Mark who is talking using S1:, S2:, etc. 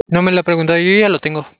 S1: No me la pregunta, yo ya lo tengo.